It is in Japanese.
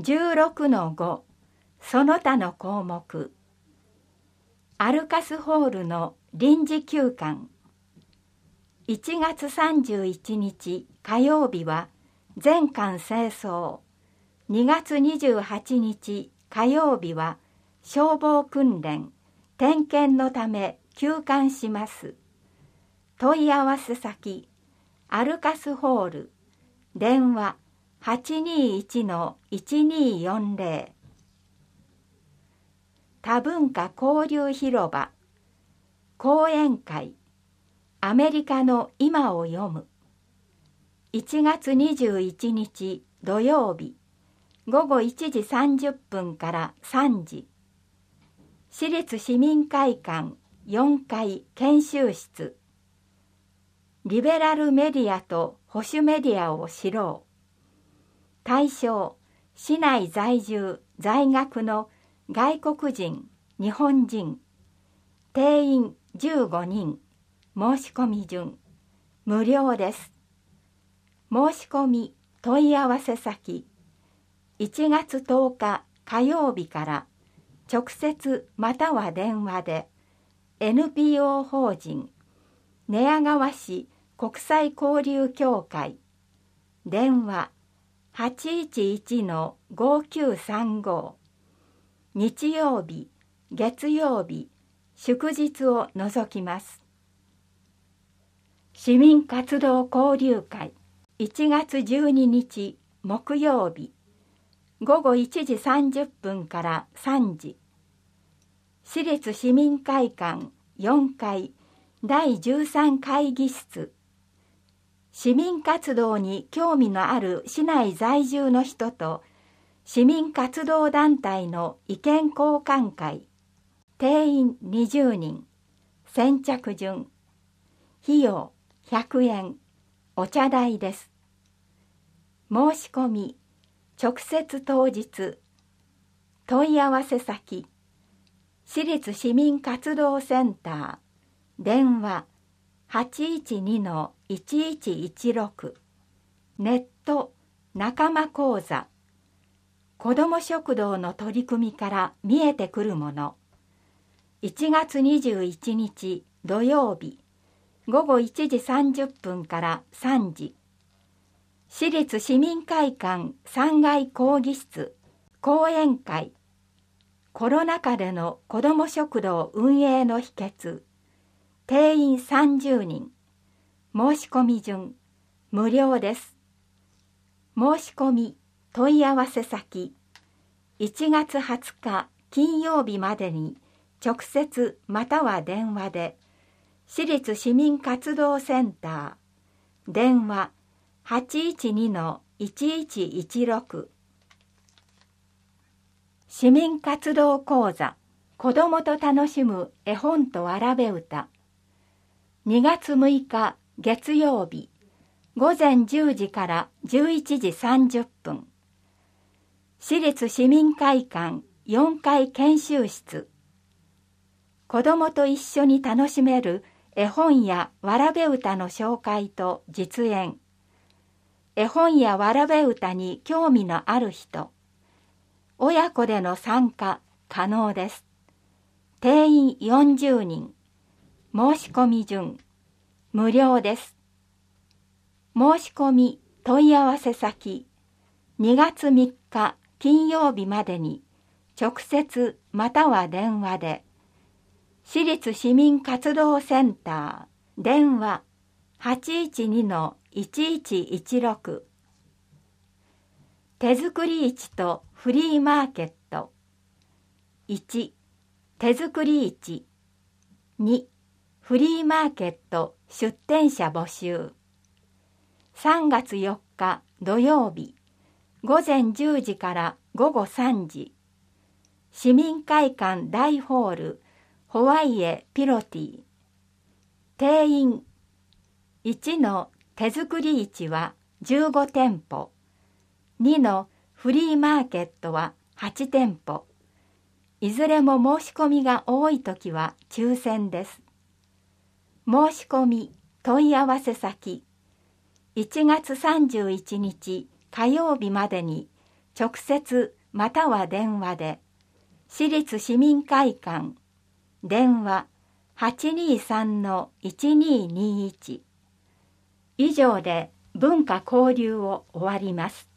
16-5 その他の項目。アルカスホールの臨時休館。1月31日火曜日は全館清掃。2月28日火曜日は消防訓練、点検のため休館します。問い合わせ先、アルカスホール、電話 821-1240。多文化交流広場、講演会、アメリカの今を読む。1月21日土曜日、午後1時30分から3時。私立市民会館4階研修室。リベラルメディアと保守メディアを知ろう。対象、市内在住、在学の外国人、日本人。定員15人。申し込み順。無料です。申し込み、問い合わせ先。1月10日火曜日から直接または電話で NPO 法人寝屋川市国際交流協会電話 811-5935 日曜日、月曜日、祝日を除きます。市民活動交流会1月12日木曜日午後1時30分から3時。私立市民会館4階第13会議室。市民活動に興味のある市内在住の人と市民活動団体の意見交換会。定員20人。先着順。費用100円。お茶代です。申し込み。直接当日。問い合わせ先。私立市民活動センター。電話 812-1116。ネット仲間講座。子ども食堂の取り組みから見えてくるもの。1月21日土曜日午後1時30分から3時。私立市民会館3階講義室講演会。コロナ禍での子ども食堂運営の秘訣。定員30人。申し込み順。無料です。申し込み、問い合わせ先。1月20日金曜日までに直接または電話で、私立市民活動センター。電話 812-1116。市民活動講座、子どもと楽しむ絵本とわらべ歌。2月6日月曜日、午前10時から11時30分。私立市民会館4階研修室。子どもと一緒に楽しめる絵本やわらべ歌の紹介と実演。絵本やわらべ歌に興味のある人。親子での参加可能です。定員40人。申し込み順。無料です。申し込み問い合わせ先。2月3日金曜日までに直接または電話で。私立市民活動センター。電話 812-1116。手作り市とフリーマーケット。1、手作り市。2、フリーマーケット出店者募集。3月4日土曜日、午前10時から午後3時。市民会館大ホール、ホワイエピロティ。定員1の手作り市は15店舗。2のフリーマーケットは8店舗。いずれも申し込みが多いときは抽選です。申し込み、問い合わせ先。1月31日火曜日までに直接または電話で、市立市民会館、電話 823-1221。以上で文化交流を終わります。